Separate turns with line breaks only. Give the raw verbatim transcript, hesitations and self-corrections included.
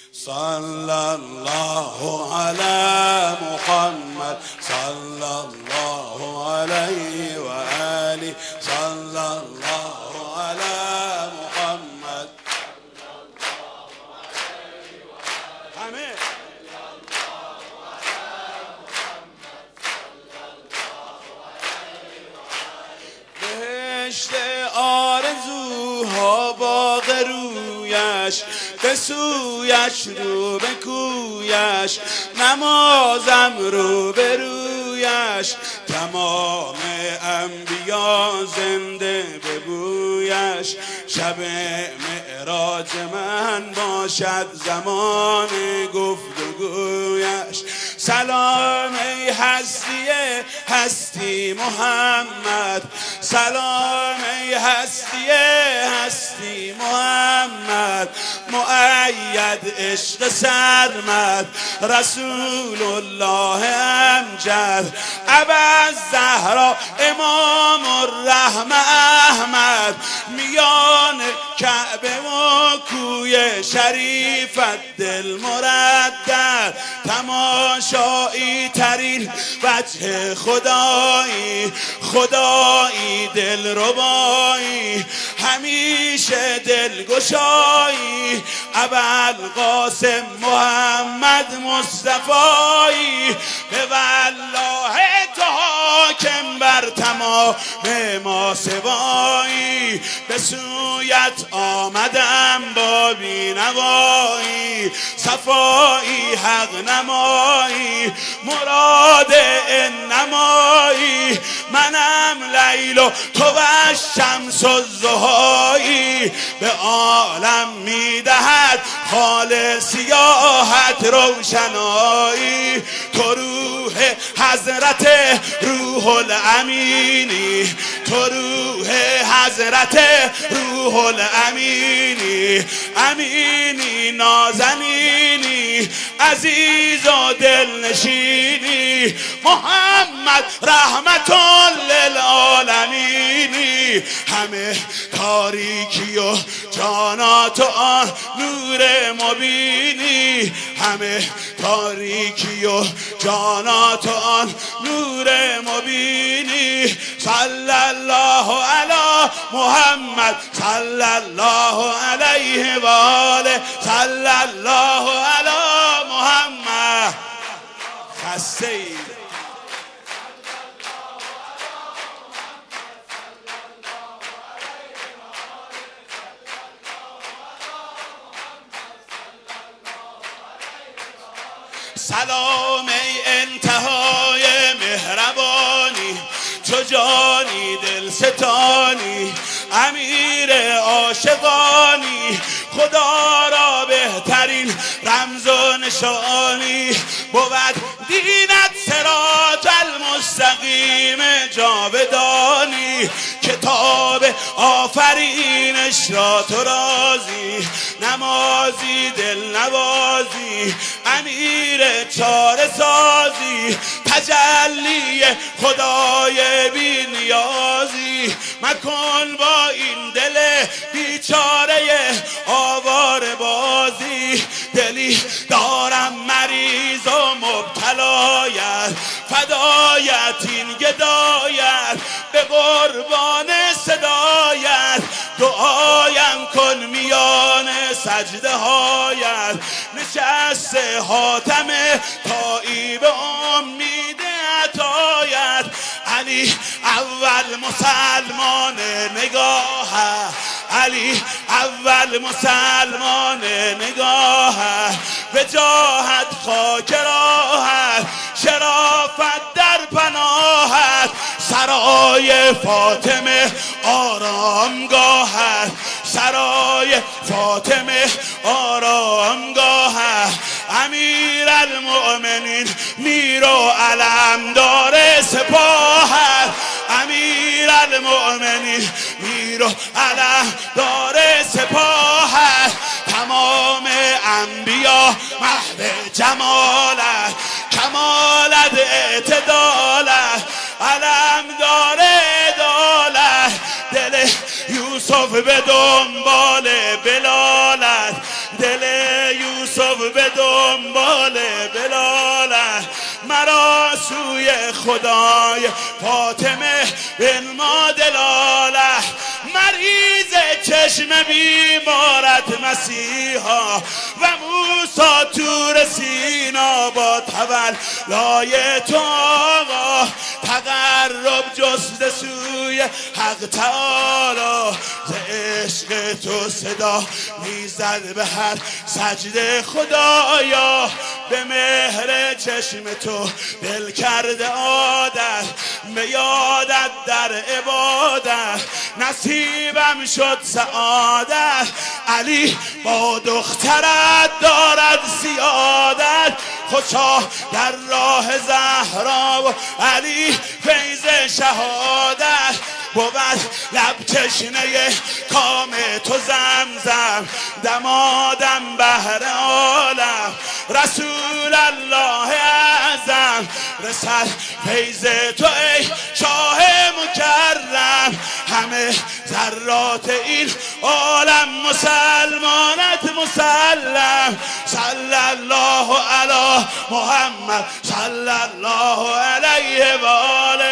صلى الله على محمد صلى الله عليه وآله صلى الله على محمد همه بهشت آرزوها باغ رویش به سویش رو به کویش نمازم رو به رویش تمام انبیا زنده به بویش شب معراج من باشد زمان گفتگویش سلام ای هستی هستی محمد سلام ای هستی هستی محمد مؤید عشق سرمد رسول الله امجد ابا زهرا امام الرحمه احمد میان کعبه و کوی شریفت دل مردد تماشایی ترین وجه خدایی خدایی دل ربایی همیشه دلگشایی ابوالقاسم محمد مصطفایی به والله تو حاکم بر تمام ما سوایی به سویت آمدم با بینوایی صفایی حق نمایی مراد انمایی منم لیل و تو و شمس و زهایی به عالم میدهد خال سیاحت روشنایی تو روح حضرت روح الامینی تو روح حضرت روح الامینی امینی نازنینی عزیز و دلنشینی محمد رحمت للعالمینی همه تاریکی و جانات آن نور مبینی همه تاریکی و جانات آن نور مبینی صلی الله علی محمد صلی الله علیه و آله صلی الله علی محمد خسته سلام ای انتهای مهربانی تو جانی دل ستانی امیر عاشقانی خدا را بهترین رمز و نشانی بود دینت صراط المستقیم جاودانی کتاب آفرینش را تو رازی نمازی دل نوازی امیر چاره سازی تجلی خدای بی نیازی مکن با این دل بیچاره آواره بازی دلی دارم مریض و مبتلایت فدایت این گدایت به قربان صدایت دعایم کن میان سجده هایت نشست حاتم تایی به امید عطایت علی اول مسلمان نگاه علی اول مسلمان نگاه وجاهت خاک راحت شرافت در پناهت سرای فاطمه آرامگاهت سرای فاطمه آرامگاهت امیر المؤمنین میر و علمدار سپاهت امیر المؤمنین میر و علمدار سپاهت تمام انبیا محو جمالت کمالت اعتدالت علمدار عدالت دل یوسف به دنبال بلالت دل یوسف یوسف به دنبال بلالش، مرا سوی خدای فاطمه بنما دلاله. مریض چشم بیمارت مسیحا و موسی تور سینا با تولای تو آقا، تقرب جست سوی حق تعالی. ز عشق تو صدا میزد به هر سجده خدایا، به مهر چشم تو دل کرده عادت، به یادت در عبادت نصیبم شد سعادت. علی با دخترت دارد سیادت، خوشا در راه زهرا و علی فیض شهادت. بود لب تشنه کام تو زمزم، دمادم بهر عالم رسول الله اعظم. رسد فیض تو ای شاه مکرم، همه ذرات این عالم مسلمانت مسلم. صلی الله علی محمد صلی الله علیه و آله.